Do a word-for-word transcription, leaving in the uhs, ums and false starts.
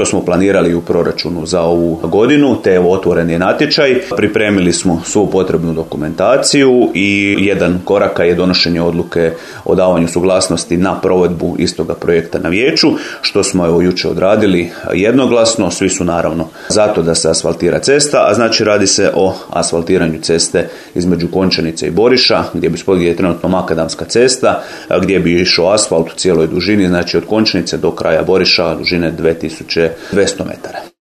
To smo planirali u proračunu za ovu godinu, te evo otvoren je natječaj. Pripremili smo svu potrebnu dokumentaciju i jedan korak je donošenje odluke o davanju suglasnosti na provedbu istoga projekta na vijeću, što smo evo jučer odradili jednoglasno. Svi su naravno zato da se asfaltira cesta, a znači radi se o asfaltiranju ceste između Končanice i Boriša, gdje bi gdje je trenutno makadamska cesta, gdje bi išao asfalt u cijeloj dužini, znači od Končanice do kraja Boriša, dužine dvije tisuće dvjesto metara.